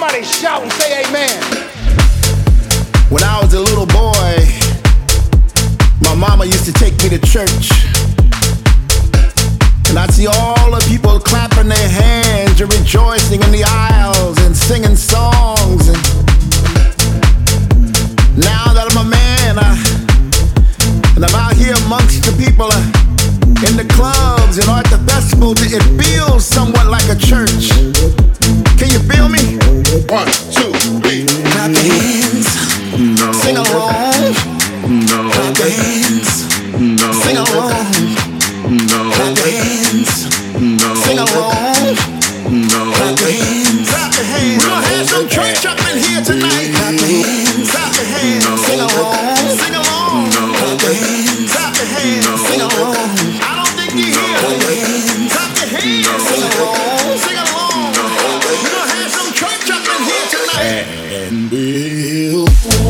Somebody shout and say amen. When I was a little boy, my mama used to take me to church. And I'd see all the people clapping their hands and rejoicing in the aisles and singing songs. And now that I'm a man, and I'm out here amongst the people in the clubs and at the festivals, it feels somewhat like a church. Can you feel me? 1, 2, 3. Clap your hands. No. Sing along. No. Clap your hands. No. Sing along. No. Clap your hands. No. Sing along. No. Clap your hands. Clap your hands. We're gonna have some church up in here tonight. Clap your hands. Clap your hands. Sing along. Sing along. Clap your hands. Clap your hands. Sing along. I don't think you hear. Clap your hands. Clap your hands. Sing along. Sing along. We're gonna have some church up in here tonight. And we'll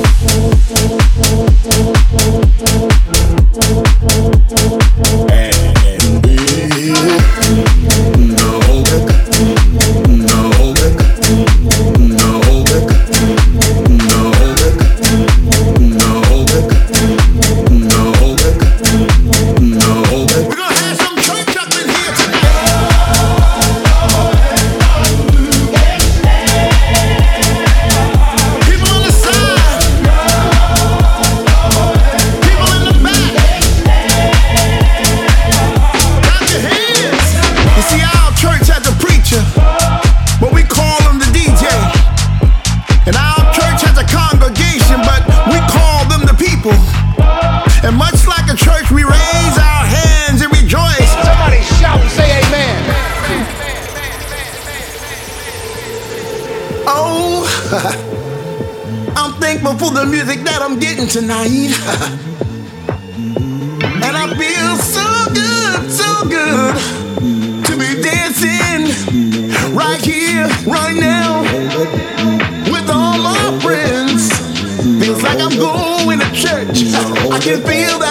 and much like a church, we raise our hands and rejoice. Somebody shout and say amen. Oh, I'm thankful for the music that I'm getting tonight. And I feel so good to be dancing right here, right now, with all my friends. Feels like I'm going to church. I can feel that